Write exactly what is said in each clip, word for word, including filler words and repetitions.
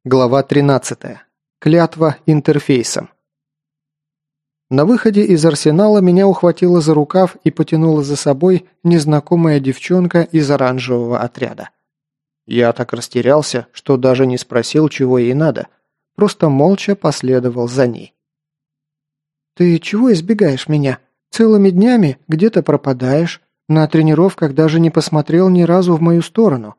Глава тринадцатая. Клятва интерфейсом. На выходе из арсенала меня ухватила за рукав и потянула за собой незнакомая девчонка из оранжевого отряда. Я так растерялся, что даже не спросил, чего ей надо, просто молча последовал за ней. «Ты чего избегаешь меня? Целыми днями где-то пропадаешь, на тренировках даже не посмотрел ни разу в мою сторону».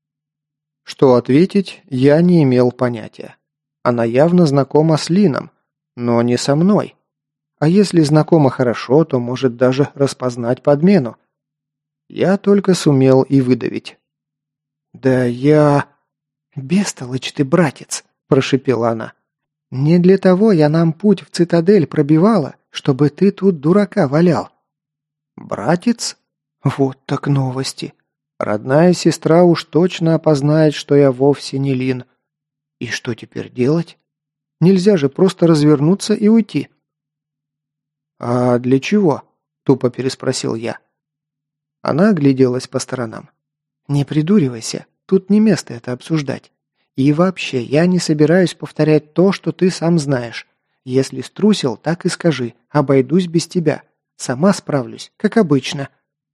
Что ответить, я не имел понятия. Она явно знакома с Лином, но не со мной. А если знакома хорошо, то может даже распознать подмену. Я только сумел и выдавить. «Да я...» «Бестолочь ты, братец!» – прошипела она. «Не для того я нам путь в цитадель пробивала, чтобы ты тут дурака валял». «Братец? Вот так новости!» Родная сестра уж точно опознает, что я вовсе не Лин. И что теперь делать? Нельзя же просто развернуться и уйти. «А для чего?» – тупо переспросил я. Она огляделась по сторонам. «Не придуривайся, тут не место это обсуждать. И вообще, я не собираюсь повторять то, что ты сам знаешь. Если струсил, так и скажи, обойдусь без тебя. Сама справлюсь, как обычно».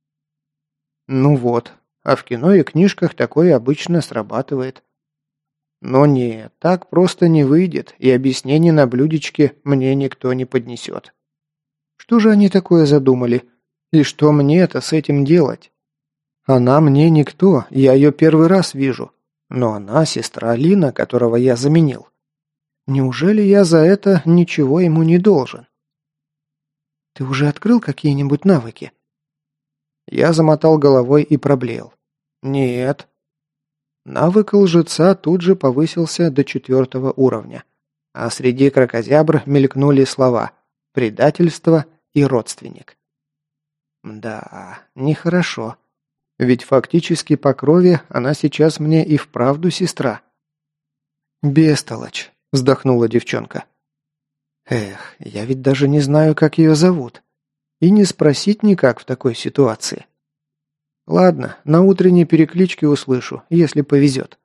Ну вот. А в кино и книжках такое обычно срабатывает. Но нет, так просто не выйдет, и объяснений на блюдечке мне никто не поднесет. Что же они такое задумали? И что мне-то с этим делать? Она мне никто, я ее первый раз вижу. Но она сестра Лина, которого я заменил. Неужели я за это ничего ему не должен? Ты уже открыл какие-нибудь навыки? Я замотал головой и проблеял. «Нет». Навык лжеца тут же повысился до четвертого уровня, а среди кракозябр мелькнули слова «предательство» и «родственник». Да, нехорошо. Ведь фактически по крови она сейчас мне и вправду сестра. «Бестолочь», — вздохнула девчонка. «Эх, я ведь даже не знаю, как ее зовут. И не спросить никак в такой ситуации». Ладно, на утренней перекличке услышу, если повезет.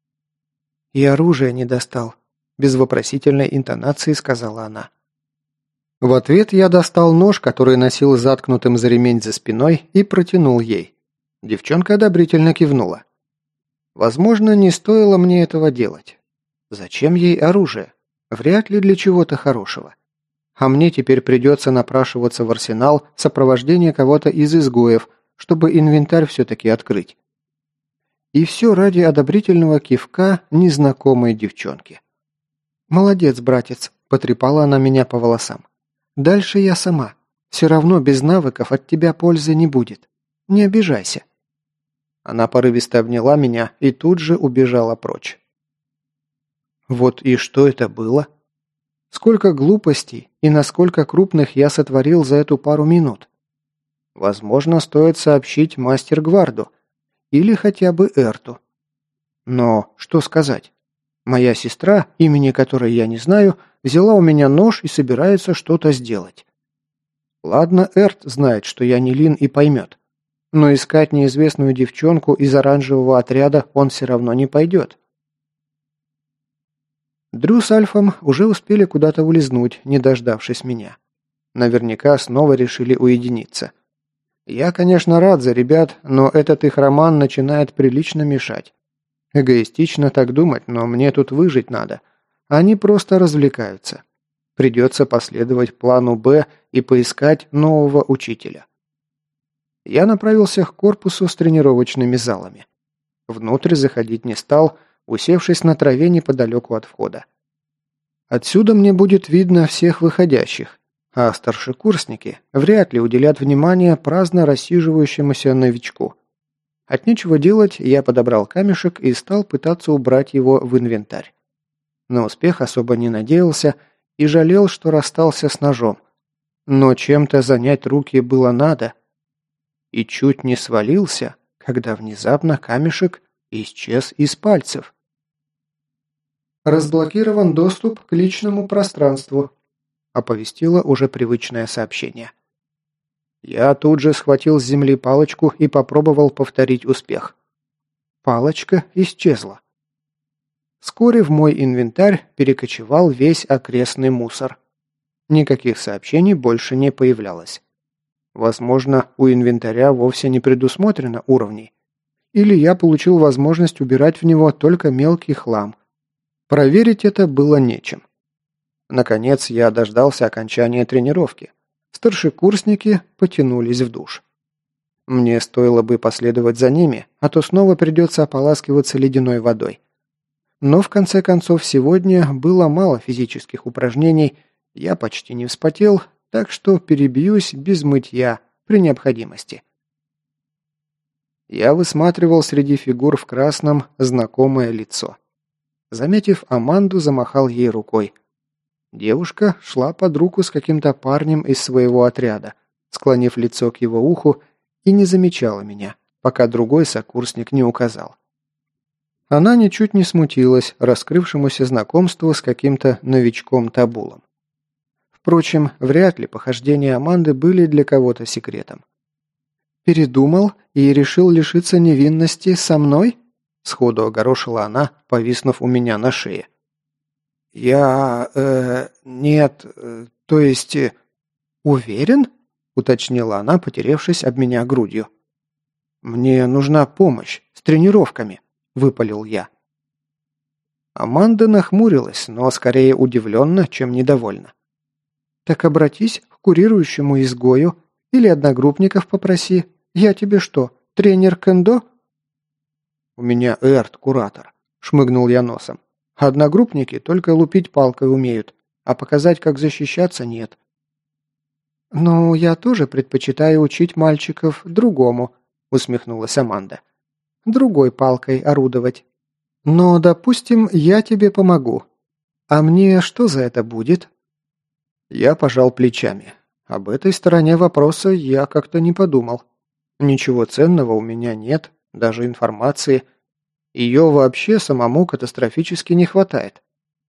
И оружие не достал, без вопросительной интонации сказала она. В ответ я достал нож, который носил заткнутым за ремень за спиной, и протянул ей. Девчонка одобрительно кивнула. Возможно, не стоило мне этого делать. Зачем ей оружие? Вряд ли для чего-то хорошего. А мне теперь придется напрашиваться в арсенал сопровождения кого-то из изгоев, чтобы инвентарь все-таки открыть. И все ради одобрительного кивка незнакомой девчонки. «Молодец, братец», – потрепала она меня по волосам. «Дальше я сама. Все равно без навыков от тебя пользы не будет. Не обижайся». Она порывисто обняла меня и тут же убежала прочь. Вот и что это было? Сколько глупостей и насколько крупных я сотворил за эту пару минут. Возможно, стоит сообщить мастер-гварду или хотя бы Эрту. Но что сказать? Моя сестра, имени которой я не знаю, взяла у меня нож и собирается что-то сделать. Ладно, Эрт знает, что я не Лин и поймет. Но искать неизвестную девчонку из оранжевого отряда он все равно не пойдет. Дрю с Альфом уже успели куда-то улизнуть, не дождавшись меня. Наверняка снова решили уединиться. Я, конечно, рад за ребят, но этот их роман начинает прилично мешать. Эгоистично так думать, но мне тут выжить надо. Они просто развлекаются. Придется последовать плану «Б» и поискать нового учителя. Я направился к корпусу с тренировочными залами. Внутрь заходить не стал, усевшись на траве неподалеку от входа. Отсюда мне будет видно всех выходящих, а старшекурсники вряд ли уделят внимание праздно рассиживающемуся новичку. От нечего делать я подобрал камешек и стал пытаться убрать его в инвентарь. На успех особо не надеялся и жалел, что расстался с ножом. Но чем-то занять руки было надо. И чуть не свалился, когда внезапно камешек исчез из пальцев. Разблокирован доступ к личному пространству, оповестило уже привычное сообщение. Я тут же схватил с земли палочку и попробовал повторить успех. Палочка исчезла. Вскоре в мой инвентарь перекочевал весь окрестный мусор. Никаких сообщений больше не появлялось. Возможно, у инвентаря вовсе не предусмотрено уровней. Или я получил возможность убирать в него только мелкий хлам. Проверить это было нечем. Наконец я дождался окончания тренировки. Старшекурсники потянулись в душ. Мне стоило бы последовать за ними, а то снова придется ополаскиваться ледяной водой. Но в конце концов сегодня было мало физических упражнений, я почти не вспотел, так что перебьюсь без мытья при необходимости. Я высматривал среди фигур в красном знакомое лицо. Заметив Аманду, замахал ей рукой. Девушка шла под руку с каким-то парнем из своего отряда, склонив лицо к его уху, и не замечала меня, пока другой сокурсник не указал. Она ничуть не смутилась раскрывшемуся знакомству с каким-то новичком-табулом. Впрочем, вряд ли похождения Аманды были для кого-то секретом. «Передумал и решил лишиться невинности со мной?» Сходу огорошила она, повиснув у меня на шее. «Я... э... нет... Э, то есть... Э, уверен?» уточнила она, потеревшись об меня грудью. «Мне нужна помощь с тренировками», — выпалил я. Аманда нахмурилась, но скорее удивленно, чем недовольна. «Так обратись к курирующему изгою или одногруппников попроси. Я тебе что, тренер кендо?» «У меня Эрт, куратор», — шмыгнул я носом. «Одногруппники только лупить палкой умеют, а показать, как защищаться, нет». «Ну, я тоже предпочитаю учить мальчиков другому», — усмехнулась Аманда. «Другой палкой орудовать. Но, допустим, я тебе помогу. А мне что за это будет?» Я пожал плечами. Об этой стороне вопроса я как-то не подумал. Ничего ценного у меня нет, даже информации. Ее вообще самому катастрофически не хватает.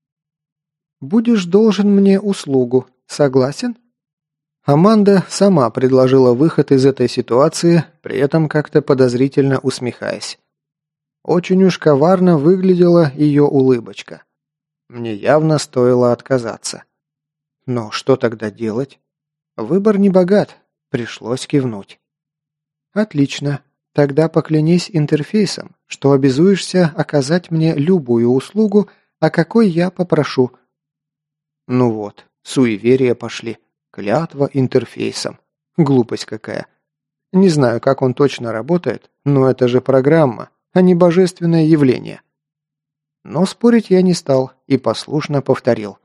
«Будешь должен мне услугу. Согласен?» Аманда сама предложила выход из этой ситуации, при этом как-то подозрительно усмехаясь. Очень уж коварно выглядела ее улыбочка. Мне явно стоило отказаться. Но что тогда делать? Выбор не богат, пришлось кивнуть. «Отлично. Тогда поклянись интерфейсом, что обязуешься оказать мне любую услугу, о какой я попрошу». Ну вот, суеверия пошли. Клятва интерфейсом. Глупость какая. Не знаю, как он точно работает, но это же программа, а не божественное явление. Но спорить я не стал и послушно повторил.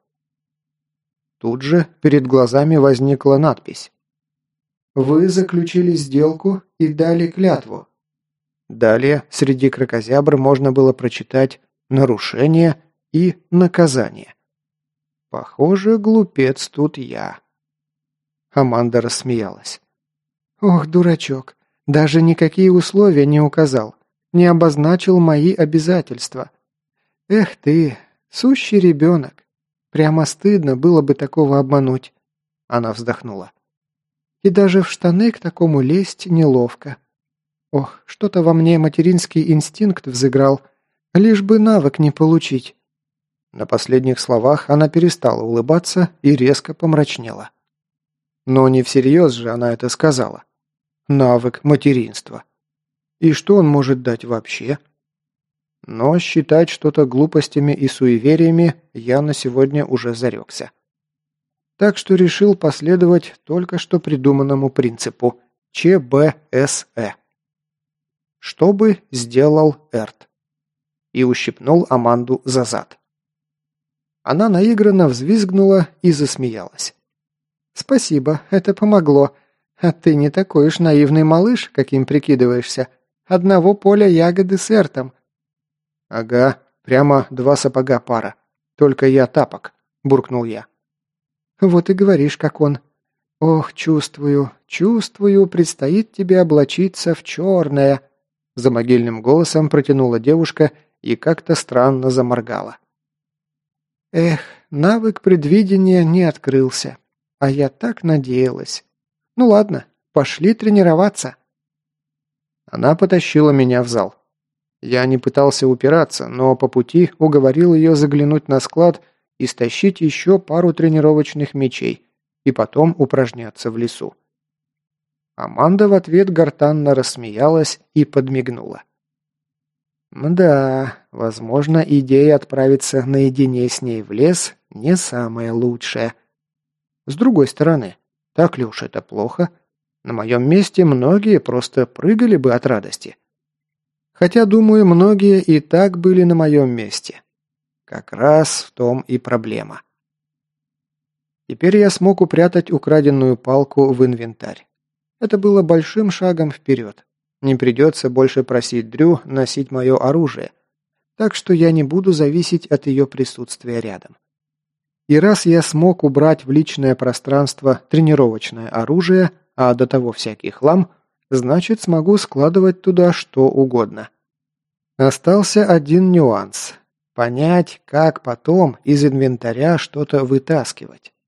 Тут же перед глазами возникла надпись. «Вы заключили сделку и дали клятву». Далее среди кракозябр можно было прочитать «нарушение» и «наказание». Похоже, глупец тут я. Аманда рассмеялась. «Ох, дурачок, даже никакие условия не указал, не обозначил мои обязательства. Эх ты, сущий ребенок, прямо стыдно было бы такого обмануть». Она вздохнула. «И даже в штаны к такому лезть неловко. Ох, что-то во мне материнский инстинкт взыграл, лишь бы навык не получить». На последних словах она перестала улыбаться и резко помрачнела. Но не всерьез же она это сказала. Навык материнства. И что он может дать вообще? Но считать что-то глупостями и суевериями я на сегодня уже зарекся. Так что решил последовать только что придуманному принципу ЧБСЭ. Что бы сделал Эрт? И ущипнул Аманду за зад. Она наигранно взвизгнула и засмеялась. «Спасибо, это помогло. А ты не такой уж наивный малыш, каким прикидываешься. Одного поля ягоды с Эртом». «Ага, прямо два сапога пара. Только я тапок», – буркнул я. «Вот и говоришь, как он. Ох, чувствую, чувствую, предстоит тебе облачиться в черное», – за могильным голосом протянула девушка и как-то странно заморгала. «Эх, навык предвидения не открылся. А я так надеялась. Ну ладно, пошли тренироваться». Она потащила меня в зал. Я не пытался упираться, но по пути уговорил ее заглянуть на склад и стащить еще пару тренировочных мечей, и потом упражняться в лесу. Аманда в ответ гортанно рассмеялась и подмигнула. Мда, возможно, идея отправиться наедине с ней в лес не самая лучшая. С другой стороны, так ли уж это плохо? На моем месте многие просто прыгали бы от радости. Хотя, думаю, многие и так были на моем месте. Как раз в том и проблема. Теперь я смог упрятать украденную палку в инвентарь. Это было большим шагом вперед. Не придется больше просить Дрю носить мое оружие, так что я не буду зависеть от ее присутствия рядом. И раз я смог убрать в личное пространство тренировочное оружие, а до того всякий хлам, значит, смогу складывать туда что угодно. Остался один нюанс. Понять, как потом из инвентаря что-то вытаскивать.